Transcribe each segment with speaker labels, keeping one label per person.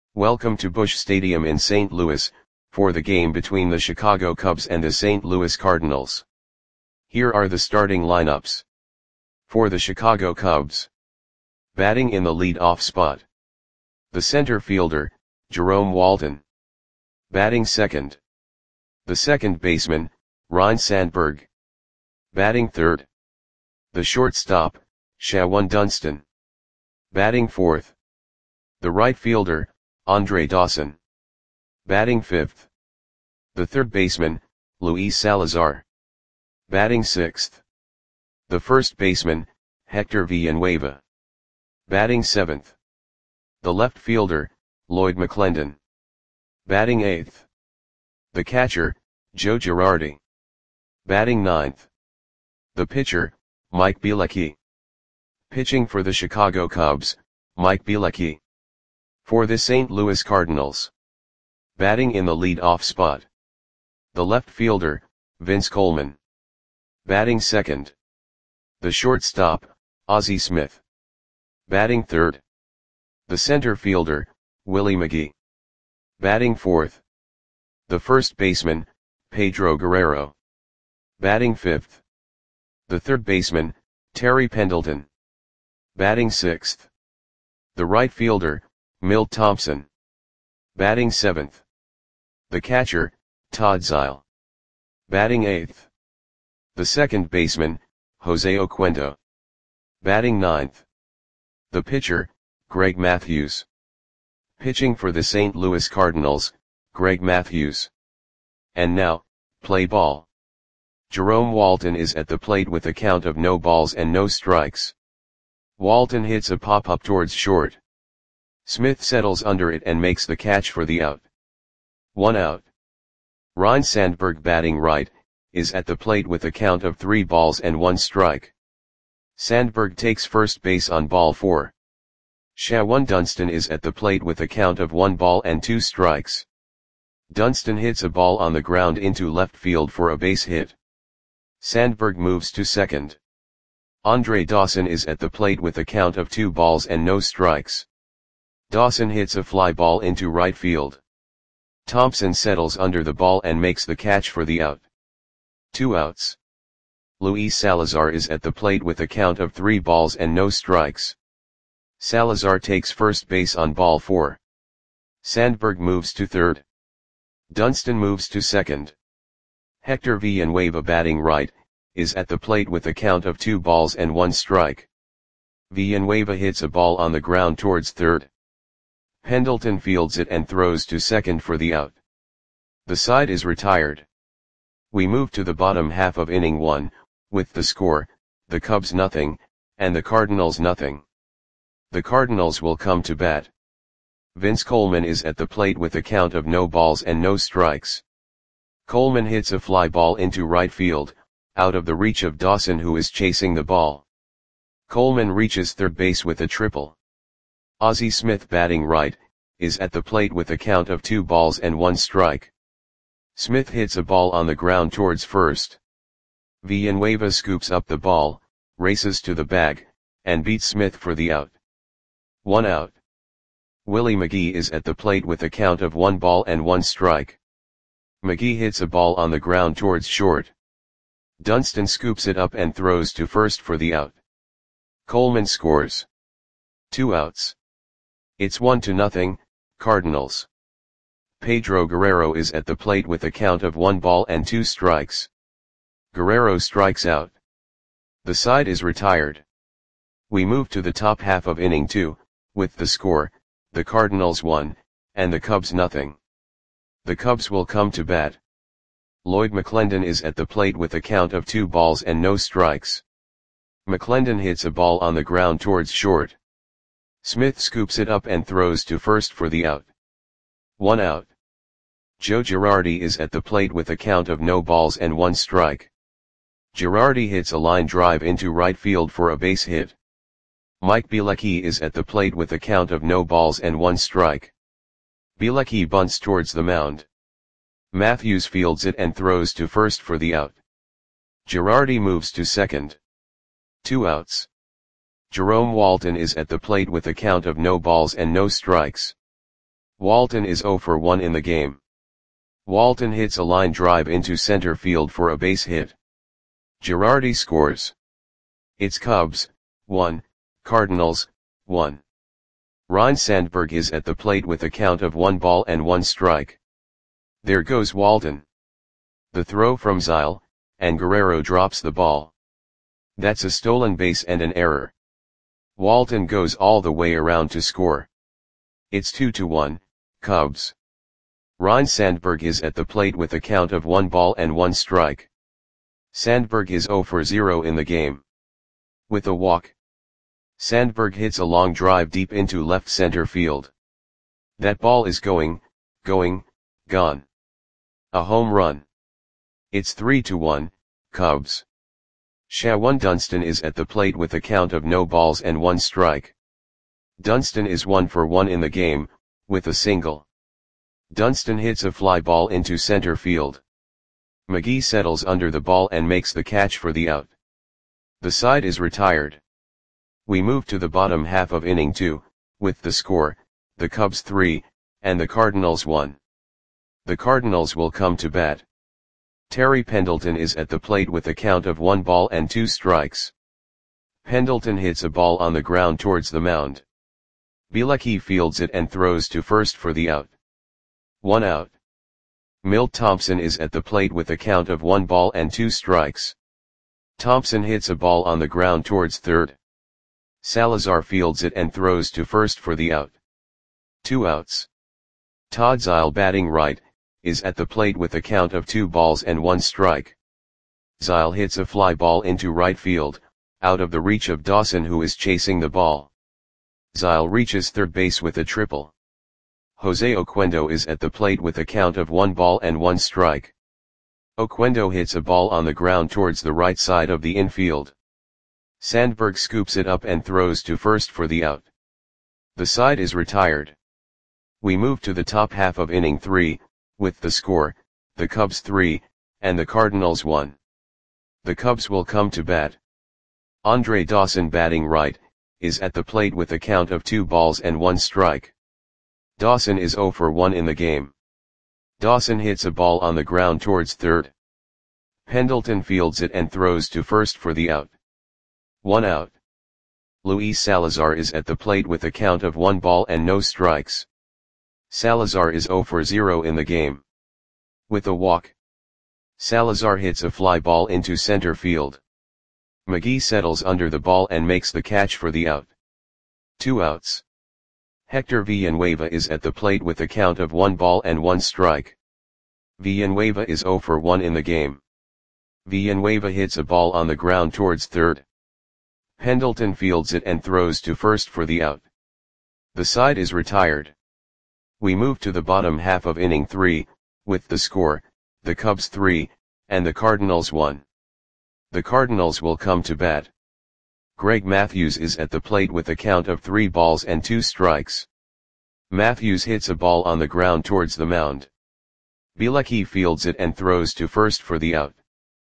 Speaker 1: Welcome to Busch Stadium in St. Louis, for the game between the Chicago Cubs and the St. Louis Cardinals. Here are the starting lineups. For the Chicago Cubs. Batting in the lead-off spot. The center fielder, Jerome Walton. Batting second. The second baseman, Ryne Sandberg. Batting third. The shortstop, Shawon Dunston. Batting fourth. The right fielder, Andre Dawson. Batting fifth. The third baseman, Luis Salazar. Batting sixth. The first baseman, Hector Villanueva. Batting seventh. The left fielder, Lloyd McClendon. Batting eighth. The catcher, Joe Girardi. Batting ninth. The pitcher, Mike Bielecki. Pitching for the Chicago Cubs, Mike Bielecki. For the St. Louis Cardinals. Batting in the lead-off spot. The left fielder, Vince Coleman. Batting second. The shortstop, Ozzie Smith. Batting third. The center fielder, Willie McGee. Batting fourth. The first baseman, Pedro Guerrero. Batting fifth. The third baseman, Terry Pendleton. Batting sixth. The right fielder, Milt Thompson. Batting seventh. The catcher, Todd Zeile. Batting eighth. The second baseman, Jose Oquendo. Batting ninth. The pitcher, Greg Matthews. Pitching for the St. Louis Cardinals, Greg Matthews. And now, play ball. Jerome Walton is at the plate with a count of no balls and no strikes. Walton hits a pop-up towards short. Smith settles under it and makes the catch for the out. 1 out. Ryne Sandberg, batting right, is at the plate with a count of 3 balls and 1 strike. Sandberg takes first base on ball 4. Shawon Dunston is at the plate with a count of 1 ball and 2 strikes. Dunston hits a ball on the ground into left field for a base hit. Sandberg moves to second. Andre Dawson is at the plate with a count of 2 balls and no strikes. Dawson hits a fly ball into right field. Thompson settles under the ball and makes the catch for the out. 2 outs. Luis Salazar is at the plate with a count of 3 balls and no strikes. Salazar takes first base on ball 4. Sandberg moves to third. Dunston moves to second. Hector Villanueva, batting right, is at the plate with a count of 2 balls and 1 strike. Villanueva hits a ball on the ground towards third. Pendleton fields it and throws to second for the out. The side is retired. We move to the bottom half of inning 1, with the score, the Cubs nothing, and the Cardinals nothing. The Cardinals will come to bat. Vince Coleman is at the plate with a count of no balls and no strikes. Coleman hits a fly ball into right field, out of the reach of Dawson, who is chasing the ball. Coleman reaches third base with a triple. Ozzie Smith, batting right, is at the plate with a count of 2 balls and 1 strike. Smith hits a ball on the ground towards first. Villanueva scoops up the ball, races to the bag, and beats Smith for the out. 1 out. Willie McGee is at the plate with a count of 1 ball and 1 strike. McGee hits a ball on the ground towards short. Dunston scoops it up and throws to first for the out. Coleman scores. 2 outs. It's 1-0, Cardinals. Pedro Guerrero is at the plate with a count of 1 ball and 2 strikes. Guerrero strikes out. The side is retired. We move to the top half of inning 2, with the score, the Cardinals 1, and the Cubs nothing. The Cubs will come to bat. Lloyd McClendon is at the plate with a count of 2 balls and no strikes. McClendon hits a ball on the ground towards short. Smith scoops it up and throws to first for the out. 1 out. Joe Girardi is at the plate with a count of no balls and 1 strike. Girardi hits a line drive into right field for a base hit. Mike Bielecki is at the plate with a count of no balls and 1 strike. Bielecki bunts towards the mound. Matthews fields it and throws to first for the out. Girardi moves to second. 2 outs. Jerome Walton is at the plate with a count of no balls and no strikes. Walton is 0 for 1 in the game. Walton hits a line drive into center field for a base hit. Girardi scores. It's Cubs, 1, Cardinals, 1. Ryne Sandberg is at the plate with a count of 1 ball and 1 strike. There goes Walton. The throw from Zeile, and Guerrero drops the ball. That's a stolen base and an error. Walton goes all the way around to score. It's 2-1, Cubs. Ryne Sandberg is at the plate with a count of 1 ball and 1 strike. Sandberg is 0 for 0 in the game. With a walk, Sandberg hits a long drive deep into left center field. That ball is gone. A home run. It's 3-1, Cubs. Shawon Dunston is at the plate with a count of no balls and 1 strike. Dunston is 1 for 1 in the game, with a single. Dunston hits a fly ball into center field. McGee settles under the ball and makes the catch for the out. The side is retired. We move to the bottom half of inning 2, with the score, the Cubs 3, and the Cardinals 1. The Cardinals will come to bat. Terry Pendleton is at the plate with a count of 1 ball and 2 strikes. Pendleton hits a ball on the ground towards the mound. Bielecki fields it and throws to first for the out. 1 out. Milt Thompson is at the plate with a count of 1 ball and 2 strikes. Thompson hits a ball on the ground towards third. Salazar fields it and throws to first for the out. 2 outs. Todd Zeile, batting right, is at the plate with a count of 2 balls and 1 strike. Zeile hits a fly ball into right field, out of the reach of Dawson, who is chasing the ball. Zeile reaches third base with a triple. Jose Oquendo is at the plate with a count of 1 ball and 1 strike. Oquendo hits a ball on the ground towards the right side of the infield. Sandberg scoops it up and throws to first for the out. The side is retired. We move to the top half of inning 3, with the score, the Cubs 3, and the Cardinals 1. The Cubs will come to bat. Andre Dawson, batting right, is at the plate with a count of 2 balls and 1 strike. Dawson is 0 for 1 in the game. Dawson hits a ball on the ground towards third. Pendleton fields it and throws to first for the out. 1 out. Luis Salazar is at the plate with a count of 1 ball and no strikes. Salazar is 0 for 0 in the game. With a walk, Salazar hits a fly ball into center field. McGee settles under the ball and makes the catch for the out. 2 outs. Hector Villanueva is at the plate with a count of 1 ball and 1 strike. Villanueva is 0 for 1 in the game. Villanueva hits a ball on the ground towards third. Pendleton fields it and throws to first for the out. The side is retired. We move to the bottom half of inning 3, with the score, the Cubs 3, and the Cardinals 1. The Cardinals will come to bat. Greg Matthews is at the plate with a count of 3 balls and 2 strikes. Matthews hits a ball on the ground towards the mound. Bielecki fields it and throws to first for the out.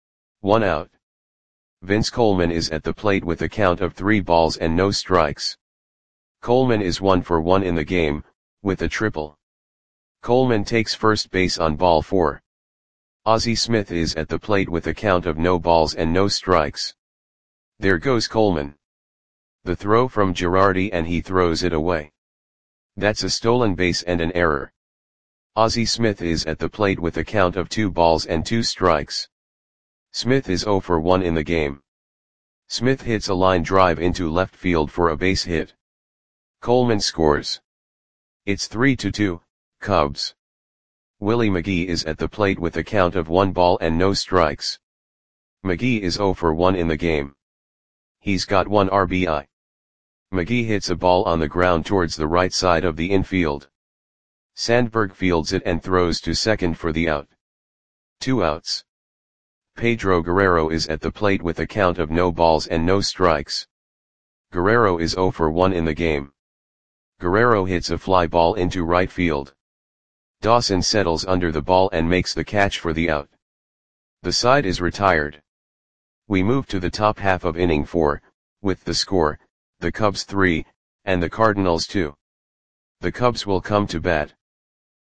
Speaker 1: 1 out. Vince Coleman is at the plate with a count of 3 balls and no strikes. Coleman is 1 for 1 in the game, with a triple. Coleman takes first base on ball 4. Ozzie Smith is at the plate with a count of no balls and no strikes. There goes Coleman. The throw from Girardi and he throws it away. That's a stolen base and an error. Ozzie Smith is at the plate with a count of 2 balls and 2 strikes. Smith is 0 for 1 in the game. Smith hits a line drive into left field for a base hit. Coleman scores. It's 3-2, Cubs. Willie McGee is at the plate with a count of 1 ball and no strikes. McGee is 0 for 1 in the game. He's got 1 RBI. McGee hits a ball on the ground towards the right side of the infield. Sandberg fields it and throws to second for the out. 2 outs. Pedro Guerrero is at the plate with a count of no balls and no strikes. Guerrero is 0 for 1 in the game. Guerrero hits a fly ball into right field. Dawson settles under the ball and makes the catch for the out. The side is retired. We move to the top half of inning 4, with the score, the Cubs 3, and the Cardinals 2. The Cubs will come to bat.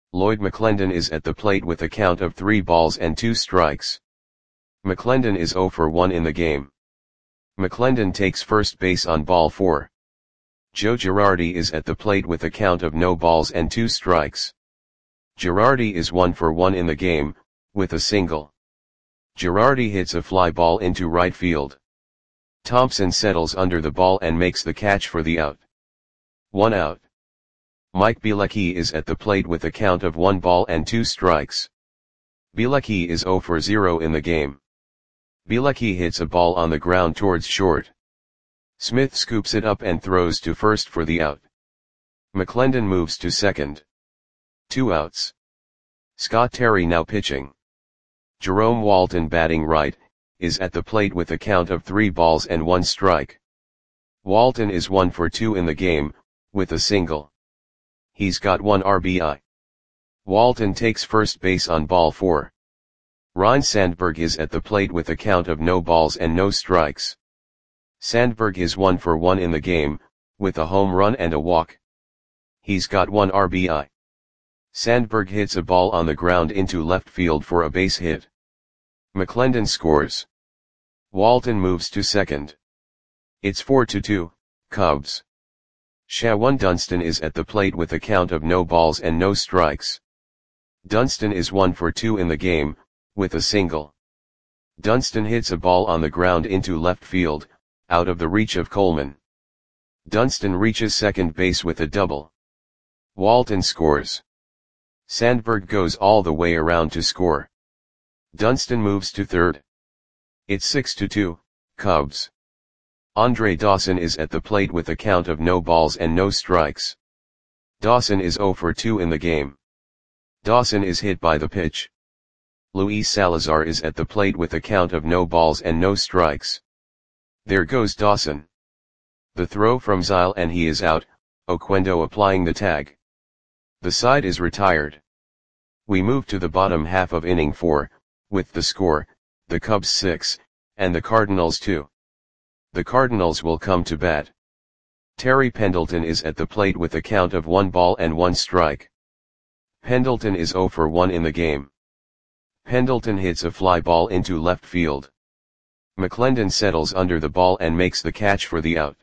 Speaker 1: Lloyd McClendon is at the plate with a count of 3 balls and 2 strikes. McClendon is 0 for 1 in the game. McClendon takes first base on ball 4. Joe Girardi is at the plate with a count of no balls and 2 strikes. Girardi is 1 for 1 in the game, with a single. Girardi hits a fly ball into right field. Thompson settles under the ball and makes the catch for the out. 1 out. Mike Bielecki is at the plate with a count of 1 ball and 2 strikes. Bielecki is 0 for 0 in the game. Bielecki hits a ball on the ground towards short. Smith scoops it up and throws to first for the out. McClendon moves to second. 2 outs. Scott Terry now pitching. Jerome Walton batting right, is at the plate with a count of 3 balls and 1 strike. Walton is 1 for 2 in the game, with a single. He's got 1 RBI. Walton takes first base on ball 4. Ryne Sandberg is at the plate with a count of no balls and no strikes. Sandberg is 1 for 1 in the game, with a home run and a walk. He's got 1 RBI. Sandberg hits a ball on the ground into left field for a base hit. McClendon scores. Walton moves to second. It's 4-2, Cubs. Shawan Dunston is at the plate with a count of no balls and no strikes. Dunston is 1 for 2 in the game, with a single. Dunston hits a ball on the ground into left field, out of the reach of Coleman. Dunston reaches second base with a double. Walton scores. Sandberg goes all the way around to score. Dunston moves to third. It's 6-2, Cubs. Andre Dawson is at the plate with a count of no balls and no strikes. Dawson is 0 for 2 in the game. Dawson is hit by the pitch. Luis Salazar is at the plate with a count of no balls and no strikes. There goes Dawson. The throw from Zile and he is out, Oquendo applying the tag. The side is retired. We move to the bottom half of inning 4, with the score, the Cubs 6, and the Cardinals 2. The Cardinals will come to bat. Terry Pendleton is at the plate with a count of 1 ball and 1 strike. Pendleton is 0 for 1 in the game. Pendleton hits a fly ball into left field. McClendon settles under the ball and makes the catch for the out.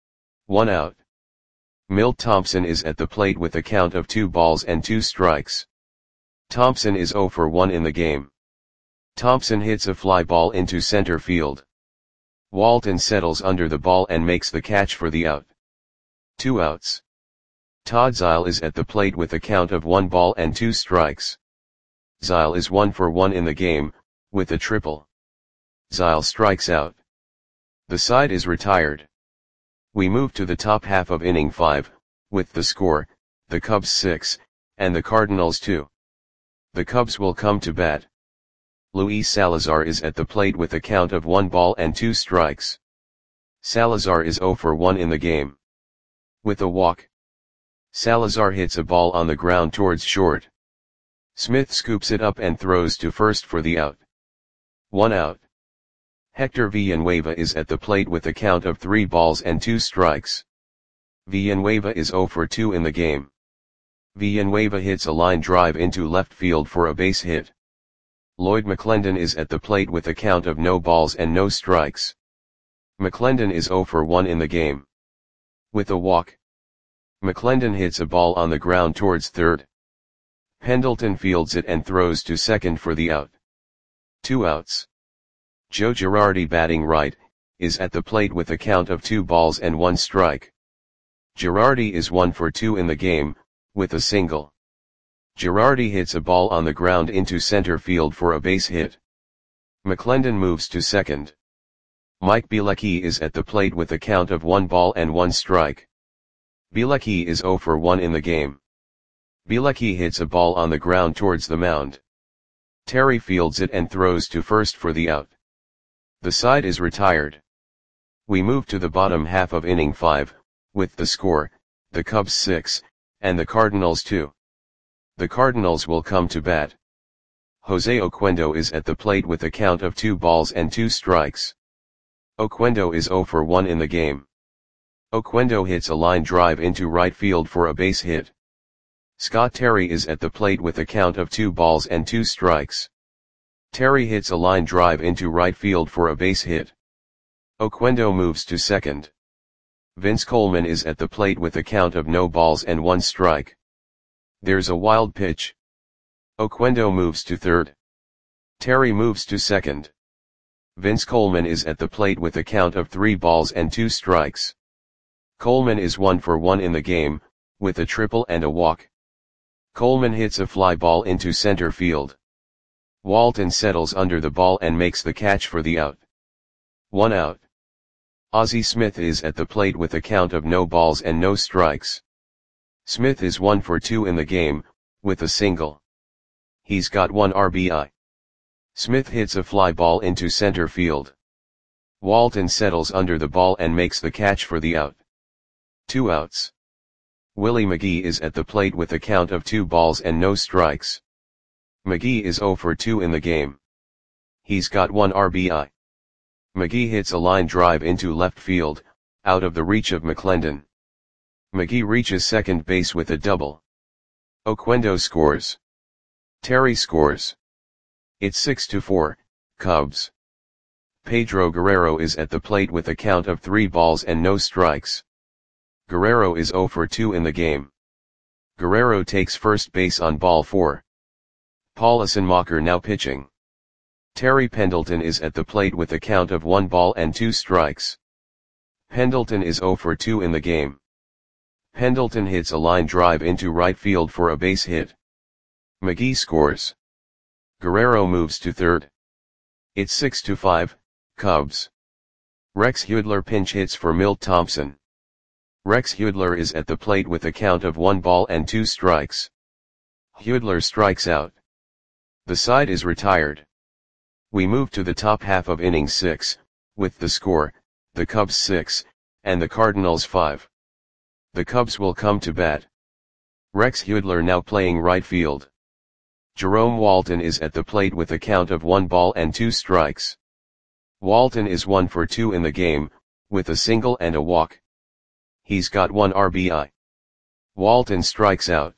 Speaker 1: 1 out. Milt Thompson is at the plate with a count of 2 balls and 2 strikes. Thompson is 0 for 1 in the game. Thompson hits a fly ball into center field. Walton settles under the ball and makes the catch for the out. 2 outs. Todd Zile is at the plate with a count of 1 ball and 2 strikes. Zile is 1 for 1 in the game, with a triple. Zile strikes out. The side is retired. We move to the top half of inning 5, with the score, the Cubs 6, and the Cardinals 2. The Cubs will come to bat. Luis Salazar is at the plate with a count of 1 ball and 2 strikes. Salazar is 0 for 1 in the game. With a walk. Salazar hits a ball on the ground towards short. Smith scoops it up and throws to first for the out. 1 out. Hector Villanueva is at the plate with a count of 3 balls and 2 strikes. Villanueva is 0 for 2 in the game. Villanueva hits a line drive into left field for a base hit. Lloyd McClendon is at the plate with a count of no balls and no strikes. McClendon is 0 for 1 in the game. With a walk. McClendon hits a ball on the ground towards third. Pendleton fields it and throws to second for the out. 2 outs. Joe Girardi batting right, is at the plate with a count of 2 balls and 1 strike. Girardi is 1 for 2 in the game, with a single. Girardi hits a ball on the ground into center field for a base hit. McClendon moves to second. Mike Bielecki is at the plate with a count of 1 ball and 1 strike. Bielecki is 0 for 1 in the game. Bielecki hits a ball on the ground towards the mound. Terry fields it and throws to first for the out. The side is retired. We move to the bottom half of inning 5, with the score, the Cubs 6, and the Cardinals 2. The Cardinals will come to bat. Jose Oquendo is at the plate with a count of 2 balls and 2 strikes. Oquendo is 0 for 1 in the game. Oquendo hits a line drive into right field for a base hit. Scott Terry is at the plate with a count of 2 balls and 2 strikes. Terry hits a line drive into right field for a base hit. Oquendo moves to second. Vince Coleman is at the plate with a count of no balls and 1 strike. There's a wild pitch. Oquendo moves to third. Terry moves to second. Vince Coleman is at the plate with a count of 3 balls and 2 strikes. Coleman is 1 for 1 in the game, with a triple and a walk. Coleman hits a fly ball into center field. Walton settles under the ball and makes the catch for the out. 1 out. Ozzie Smith is at the plate with a count of no balls and no strikes. Smith is 1 for 2 in the game, with a single. He's got 1 RBI. Smith hits a fly ball into center field. Walton settles under the ball and makes the catch for the out. 2 outs. Willie McGee is at the plate with a count of 2 balls and no strikes. McGee is 0 for 2 in the game. He's got 1 RBI. McGee hits a line drive into left field, out of the reach of McClendon. McGee reaches second base with a double. Oquendo scores. Terry scores. It's 6-4, Cubs. Pedro Guerrero is at the plate with a count of 3 balls and no strikes. Guerrero is 0 for 2 in the game. Guerrero takes first base on ball 4. Paul Asenmacher now pitching. Terry Pendleton is at the plate with a count of 1 ball and 2 strikes. Pendleton is 0 for 2 in the game. Pendleton hits a line drive into right field for a base hit. McGee scores. Guerrero moves to third. It's 6-5, Cubs. Rex Hudler pinch hits for Milt Thompson. Rex Hudler is at the plate with a count of 1 ball and 2 strikes. Hudler strikes out. The side is retired. We move to the top half of inning 6, with the score, the Cubs 6, and the Cardinals 5. The Cubs will come to bat. Rex Hudler now playing right field. Jerome Walton is at the plate with a count of 1 ball and 2 strikes. Walton is 1 for 2 in the game, with a single and a walk. He's got 1 RBI. Walton strikes out.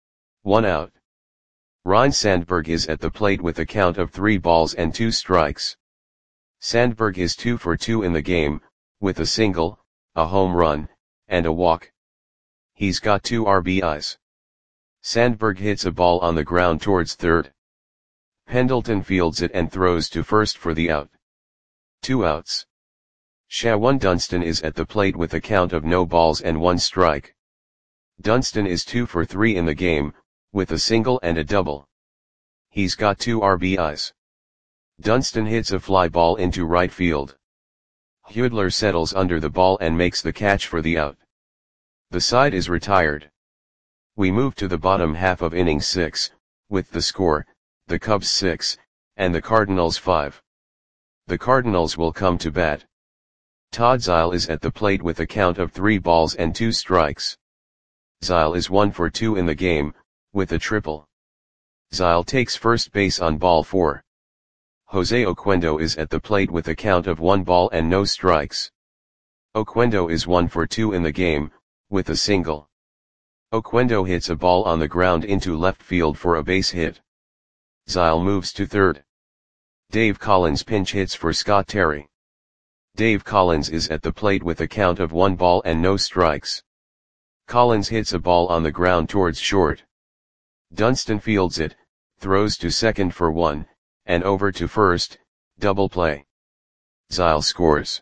Speaker 1: 1 out. Ryne Sandberg is at the plate with a count of 3 balls and 2 strikes. Sandberg is 2 for 2 in the game, with a single, a home run, and a walk. He's got 2 RBIs. Sandberg hits a ball on the ground towards third. Pendleton fields it and throws to first for the out. 2 outs. Shawan Dunston is at the plate with a count of no balls and 1 strike. Dunston is 2 for 3 in the game, with a single and a double. He's got 2 RBIs. Dunston hits a fly ball into right field. Hudler settles under the ball and makes the catch for the out. The side is retired. We move to the bottom half of inning 6, with the score, the Cubs 6, and the Cardinals 5. The Cardinals will come to bat. Todd Zeile is at the plate with a count of 3 balls and 2 strikes. Zeile is 1 for 2 in the game, with a triple. Zeile takes first base on ball 4. Jose Oquendo is at the plate with a count of 1 ball and no strikes. Oquendo is 1 for 2 in the game, with a single. Oquendo hits a ball on the ground into left field for a base hit. Zeile moves to third. Dave Collins pinch hits for Scott Terry. Dave Collins is at the plate with a count of 1 ball and no strikes. Collins hits a ball on the ground towards short. Dunston fields it, throws to second for 1, and over to first, double play. Zeile scores.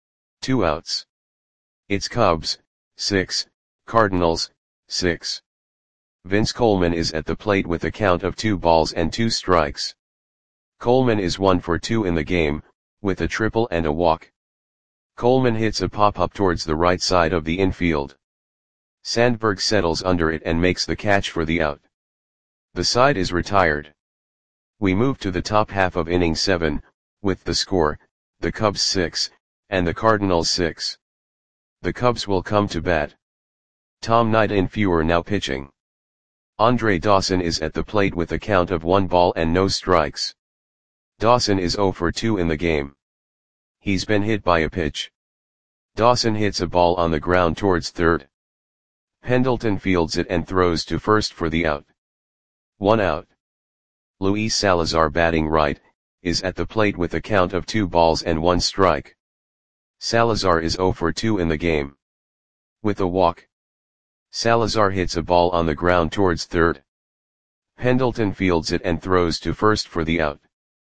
Speaker 1: 2 outs. It's Cubs 6, Cardinals 6. Vince Coleman is at the plate with a count of 2 balls and 2 strikes. Coleman is 1 for 2 in the game, with a triple and a walk. Coleman hits a pop-up towards the right side of the infield. Sandberg settles under it and makes the catch for the out. The side is retired. We move to the top half of inning 7, with the score, the Cubs 6, and the Cardinals 6. The Cubs will come to bat. Tom Nightinfuer now pitching. Andre Dawson is at the plate with a count of 1 ball and no strikes. Dawson is 0 for 2 in the game. He's been hit by a pitch. Dawson hits a ball on the ground towards third. Pendleton fields it and throws to first for the out. 1 out. Luis Salazar, batting right, is at the plate with a count of 2 balls and 1 strike. Salazar is 0 for 2 in the game. With a walk, Salazar hits a ball on the ground towards third. Pendleton fields it and throws to first for the out.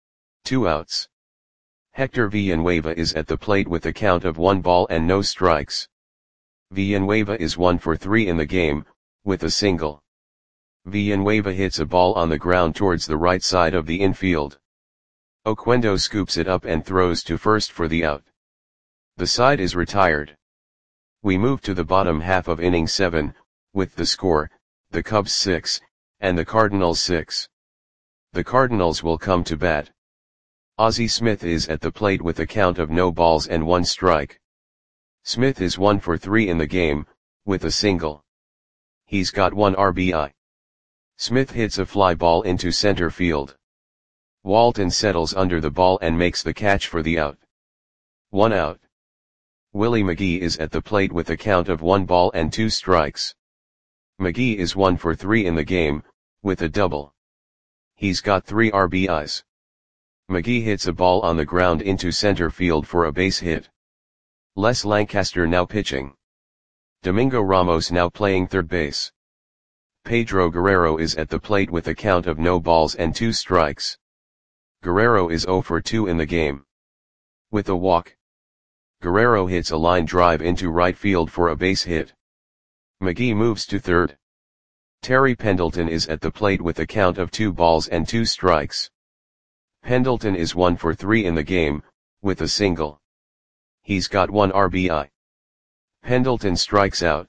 Speaker 1: 2 outs. Hector Villanueva is at the plate with a count of 1 ball and no strikes. Villanueva is 1 for 3 in the game, with a single. Villanueva hits a ball on the ground towards the right side of the infield. Oquendo scoops it up and throws to first for the out. The side is retired. We move to the bottom half of inning 7, with the score, the Cubs 6, and the Cardinals 6. The Cardinals will come to bat. Ozzie Smith is at the plate with a count of no balls and 1 strike. Smith is 1 for 3 in the game, with a single. He's got 1 RBI. Smith hits a fly ball into center field. Walton settles under the ball and makes the catch for the out. 1 out. Willie McGee is at the plate with a count of 1 ball and 2 strikes. McGee is 1 for 3 in the game, with a double. He's got 3 RBIs. McGee hits a ball on the ground into center field for a base hit. Les Lancaster now pitching. Domingo Ramos now playing third base. Pedro Guerrero is at the plate with a count of no balls and 2 strikes. Guerrero is 0 for 2 in the game. With a walk, Guerrero hits a line drive into right field for a base hit. McGee moves to third. Terry Pendleton is at the plate with a count of 2 balls and 2 strikes. Pendleton is 1 for 3 in the game, with a single. He's got 1 RBI. Pendleton strikes out.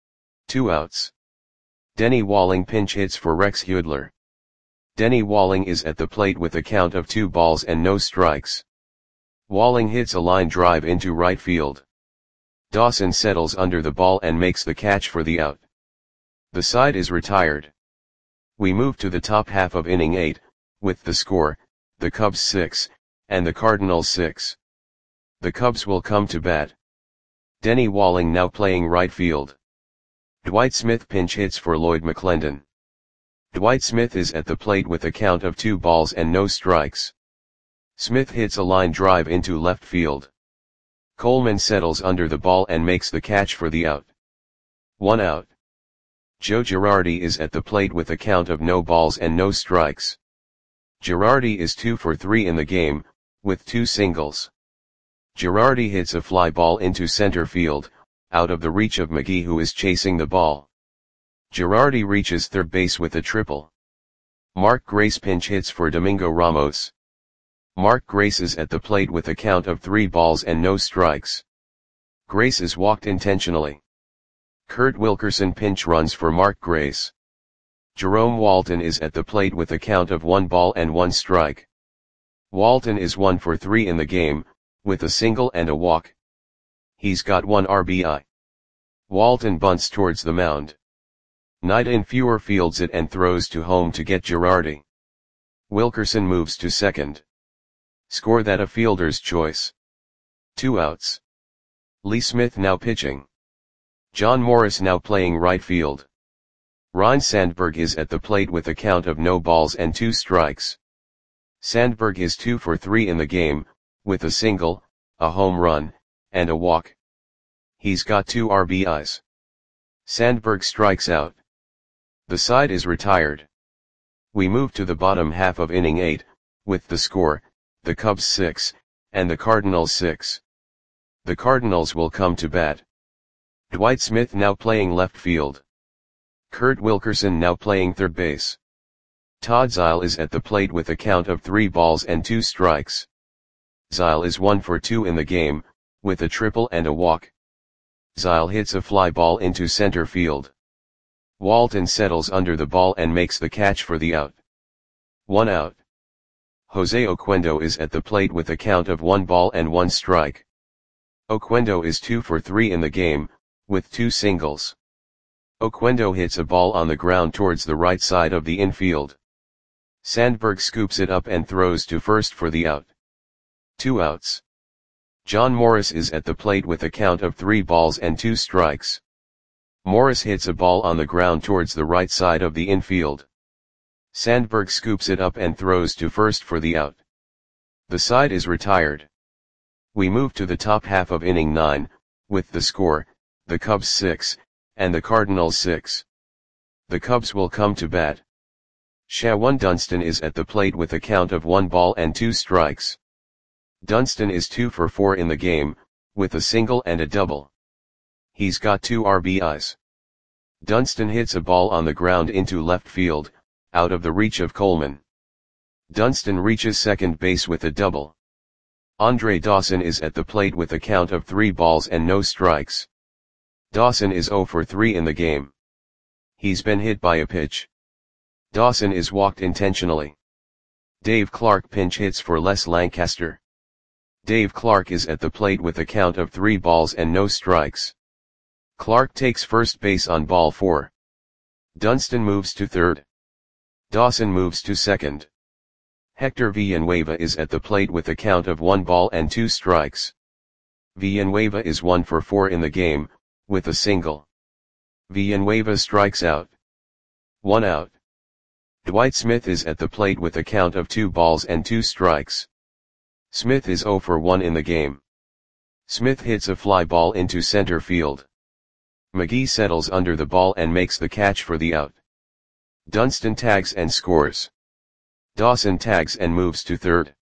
Speaker 1: 2 outs. Denny Walling pinch hits for Rex Hudler. Denny Walling is at the plate with a count of 2 balls and no strikes. Walling hits a line drive into right field. Dawson settles under the ball and makes the catch for the out. The side is retired. We move to the top half of inning 8, with the score, the Cubs 6, and the Cardinals 6. The Cubs will come to bat. Denny Walling now playing right field. Dwight Smith pinch hits for Lloyd McClendon. Dwight Smith is at the plate with a count of 2 balls and no strikes. Smith hits a line drive into left field. Coleman settles under the ball and makes the catch for the out. 1 out. Joe Girardi is at the plate with a count of no balls and no strikes. Girardi is 2 for 3 in the game, with 2 singles. Girardi hits a fly ball into center field, out of the reach of McGee, who is chasing the ball. Girardi reaches third base with a triple. Mark Grace pinch hits for Domingo Ramos. Mark Grace is at the plate with a count of 3 balls and no strikes. Grace is walked intentionally. Kurt Wilkerson pinch runs for Mark Grace. Jerome Walton is at the plate with a count of 1 ball and 1 strike. Walton is 1 for 3 in the game, with a single and a walk. He's got 1 RBI. Walton bunts towards the mound. Knight in fewer fields it and throws to home to get Girardi. Wilkerson moves to second. Score that a fielder's choice. 2 outs. Lee Smith now pitching. John Morris now playing right field. Ryne Sandberg is at the plate with a count of no balls and 2 strikes. Sandberg is 2 for 3 in the game, with a single, a home run, and a walk. He's got 2 RBIs. Sandberg strikes out. The side is retired. We move to the bottom half of inning 8, with the score, the Cubs 6, and the Cardinals 6. The Cardinals will come to bat. Dwight Smith now playing left field. Kurt Wilkerson now playing third base. Todd Zeile is at the plate with a count of 3 balls and 2 strikes. Zeile is 1 for 2 in the game, with a triple and a walk. Zeile hits a fly ball into center field. Walton settles under the ball and makes the catch for the out. 1 out. Jose Oquendo is at the plate with a count of 1 ball and 1 strike. Oquendo is 2 for 3 in the game, with 2 singles. Oquendo hits a ball on the ground towards the right side of the infield. Sandberg scoops it up and throws to first for the out. 2 outs. John Morris is at the plate with a count of 3 balls and 2 strikes. Morris hits a ball on the ground towards the right side of the infield. Sandberg scoops it up and throws to first for the out. The side is retired. We move to the top half of inning 9, with the score, the Cubs 6, and the Cardinals 6. The Cubs will come to bat. Shawan Dunston is at the plate with a count of 1 ball and 2 strikes. Dunston is 2 for 4 in the game, with a single and a double. He's got 2 RBIs. Dunston hits a ball on the ground into left field, out of the reach of Coleman. Dunston reaches second base with a double. Andre Dawson is at the plate with a count of 3 balls and no strikes. Dawson is 0 for 3 in the game. He's been hit by a pitch. Dawson is walked intentionally. Dave Clark pinch hits for Les Lancaster. Dave Clark is at the plate with a count of 3 balls and no strikes. Clark takes first base on ball 4. Dunston moves to third. Dawson moves to second. Hector Villanueva is at the plate with a count of 1 ball and 2 strikes. Villanueva is 1 for 4 in the game, with a single. Villanueva strikes out. 1 out. Dwight Smith is at the plate with a count of 2 balls and 2 strikes. Smith is 0 for 1 in the game. Smith hits a fly ball into center field. McGee settles under the ball and makes the catch for the out. Dunston tags and scores. Dawson tags and moves to third.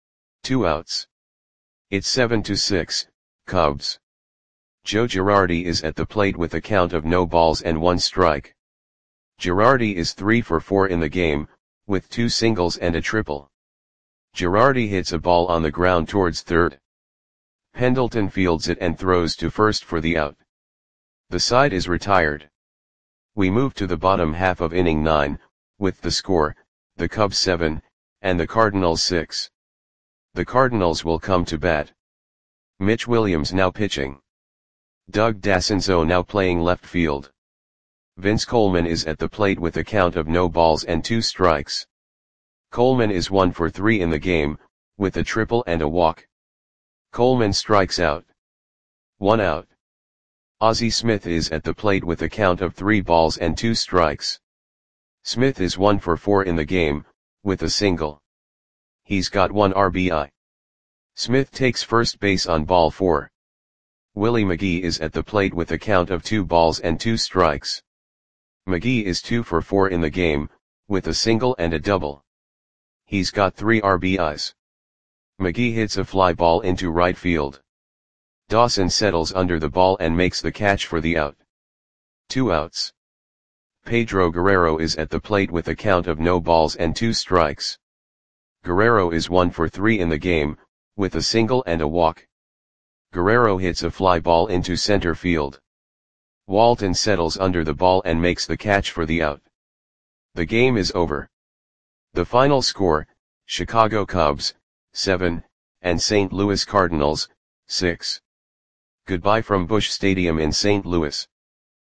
Speaker 1: 2 outs. It's 7-6, Cubs. Joe Girardi is at the plate with a count of no balls and 1 strike. Girardi is 3 for 4 in the game, with 2 singles and a triple. Girardi hits a ball on the ground towards third. Pendleton fields it and throws to first for the out. The side is retired. We move to the bottom half of inning 9, with the score, the Cubs 7, and the Cardinals 6. The Cardinals will come to bat. Mitch Williams now pitching. Doug Dassenzo now playing left field. Vince Coleman is at the plate with a count of no balls and 2 strikes. Coleman is 1 for 3 in the game, with a triple and a walk. Coleman strikes out. 1 out. Ozzie Smith is at the plate with a count of 3 balls and 2 strikes. Smith is 1 for 4 in the game, with a single. He's got 1 RBI. Smith takes first base on ball 4. Willie McGee is at the plate with a count of 2 balls and 2 strikes. McGee is 2 for 4 in the game, with a single and a double. He's got 3 RBIs. McGee hits a fly ball into right field. Dawson settles under the ball and makes the catch for the out. 2 outs. Pedro Guerrero is at the plate with a count of no balls and 2 strikes. Guerrero is 1 for 3 in the game, with a single and a walk. Guerrero hits a fly ball into center field. Walton settles under the ball and makes the catch for the out. The game is over. The final score, Chicago Cubs, 7, and St. Louis Cardinals, 6. Goodbye from Busch Stadium in St. Louis.